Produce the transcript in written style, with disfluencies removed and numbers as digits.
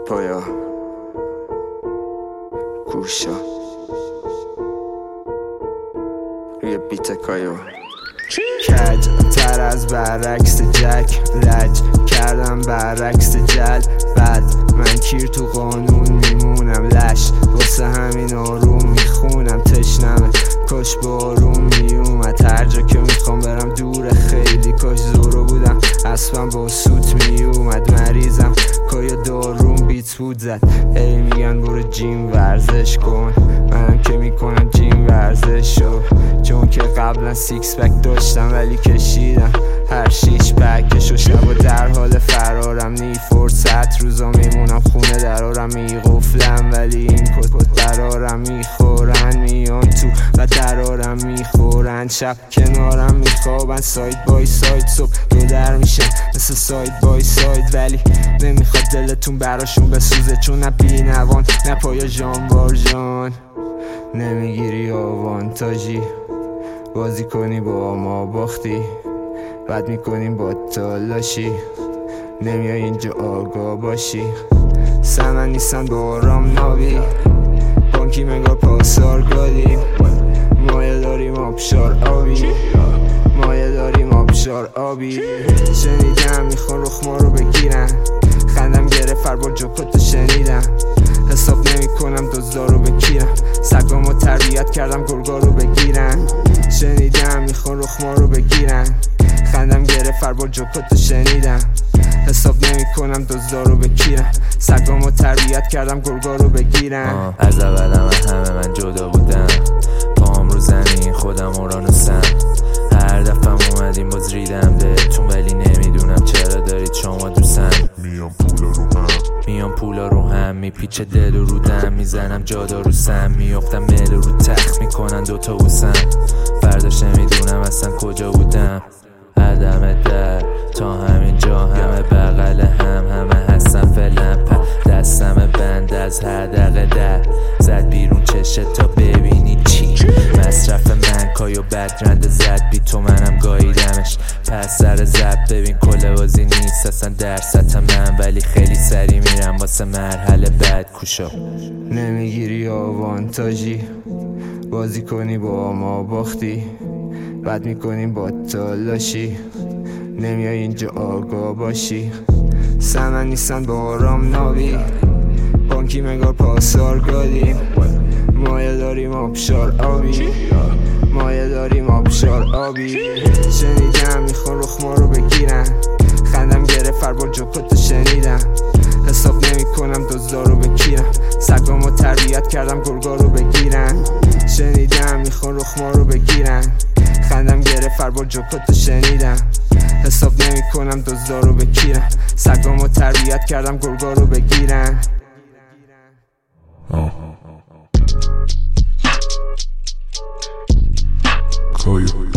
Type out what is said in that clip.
پایا گوشا روی بیت کایو کج تر از برعکس جک لج کردم برعکس جل بعد من کیر تو قانون میمونم لش واسه همین آروم میخونم تشنمه کاش با آروم میومد هر جا که میخوام برم دور خیلی کاش زورو بودم اسبم با سوت میومد مریضم کایا داروم بیت بود زد هی میگن برو جیم ورزش کن منم که میکنم جیم ورزش شو چون که قبلا سیکس پک داشتم ولی کشیدم هر 6 پکشو شبا در حال فرارم نی فرصت روزا میمونم خونه درارم میقفلم ولی این کت برارم میخورن میان تو و درارم میخورن شب کنارم میخوابن ساید بای ساید صبح دو در میشه مثل ساید بای ساید ولی نمیخواد دلتون براشون بسوزه چون نه بی نوان نه پایا جانوار جان نمیگیری آوانتاژی بازی کنی با ما باختی بعد میکنیم با تالاشی نمیای اینجا آگاه باشی سمن نیستن با آرام نابی بانکی منگار پاسار گادیم مایه داریم آبشار آبی مایه داریم آبشار آبی شنیدم میخوان رخ ما رو بگیرن خندم گرفت هر بار جوکاتو شنیدم حساب نمی کنم دزدا رو بگیرم سگامو تربیت کردم گرگا رو بگیرن شنیدم میخوان رخ ما رو بگیرن خندم گرفت هر بار جوکاتو شنیدم حساب نمی کنم دزدا رو بگیرم سگامو تربیت کردم گرگا رو بگیرن از اولم همه من جدا بودم پام رو زمین خودم اورانوسم هر دفعه اومدیم باز ریدم بهتون ولی نمیدونم چرا دارید شما دوستم میام پولا رو هم میپیچه دل و رودم میزنم جادا رو سم میافتم مل رو تخت میکنن دوتا بوسم فرداش نمیدونم اصلا کجا بودم عدم در تا همین جا همه بغل همه هستن فعلا دستم بند از هر دقیقه در زد بیرون چشه تا ببینی چی مصرف من کایو بدرند زد بی تو منم گاییدمش پس سر زب ببین کل بازی نیست اصلا در سطح من ولی خیلی سری میرم واسه مرحله بعد کوشا نمیگیری آوانتاژی بازی کنی با ما باختی بعد میکنیم با تالاشی نمیای اینجا آگاه باشی سمن نیستن با آرام نابی بانکی منگار پاسار گادیم مایه داریم آبشار آبی مایه داریم آبشار آبی شنیدم میخوان رخ ما رو بگیرن خندم گرفت هر بار جوکاتو شنیدم حساب نمی کنم دزدا رو بگیرم سگامو تربیت کردم گرگا رو بگیرن شنیدم میخوان رخ ما رو بگیرن خندم گرفت هر بار جوکاتو شنیدم حساب نمی کنم دزدا رو بگیرم سگامو تربیت کردم گرگا رو بگیرن کایو